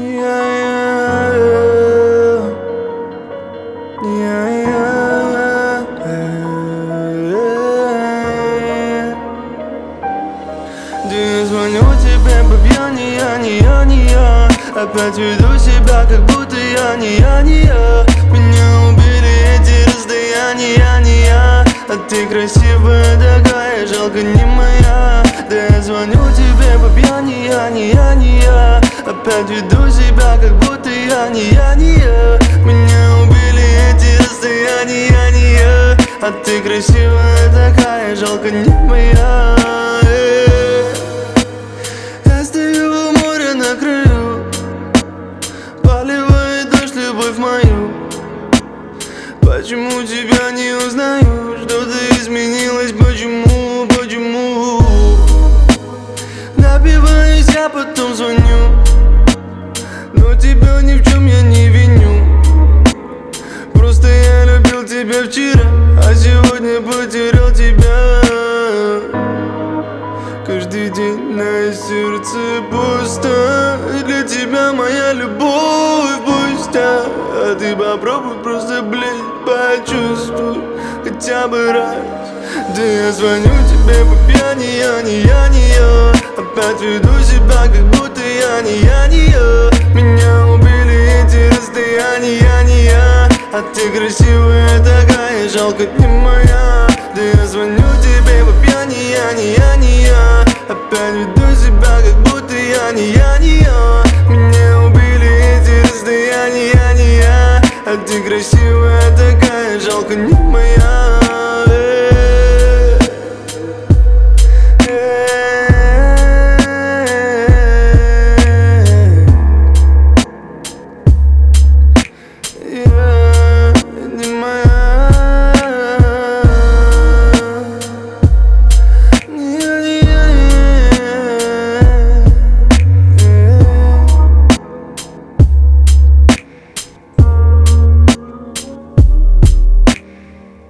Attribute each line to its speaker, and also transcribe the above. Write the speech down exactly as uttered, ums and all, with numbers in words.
Speaker 1: Я звоню тебе по пьяни, я не я, не я. Опять веду себя, как будто я не я, не я. Меня убили эти расстояния, я не я. А ты красивая такая, жалко не моя. Да я звоню тебе по пьяни, я не я, не я. Опять веду себя, как будто я не я, не я. Меня убили эти расстояния, я не я. А ты красивая такая, жалко не моя. Я стою у моря на краю, поливает дождь любовь мою. Почему тебя не узнаю? Что-то изменилось, почему, почему? Напиваюсь, я потом звоню, но тебя ни в чем я не виню. Просто я любил тебя вчера, а сегодня потерял тебя. Каждый день на сердце пусто. Для тебя моя любовь пуста. А ты попробуй просто, блядь, почувствуй хотя бы раз. Да я звоню тебе по пьяни, я не я, не я. Опять веду себя, как будто я не я, не я. Меня убили эти расстояния, я не я. А ты красивая такая, жалко не моя. Да я звоню тебе по пьяни, я не я, не я. Опять веду себя, как будто я не я, не я. Меня убили эти расстояния, я не я. А ты красивая такая, жалко не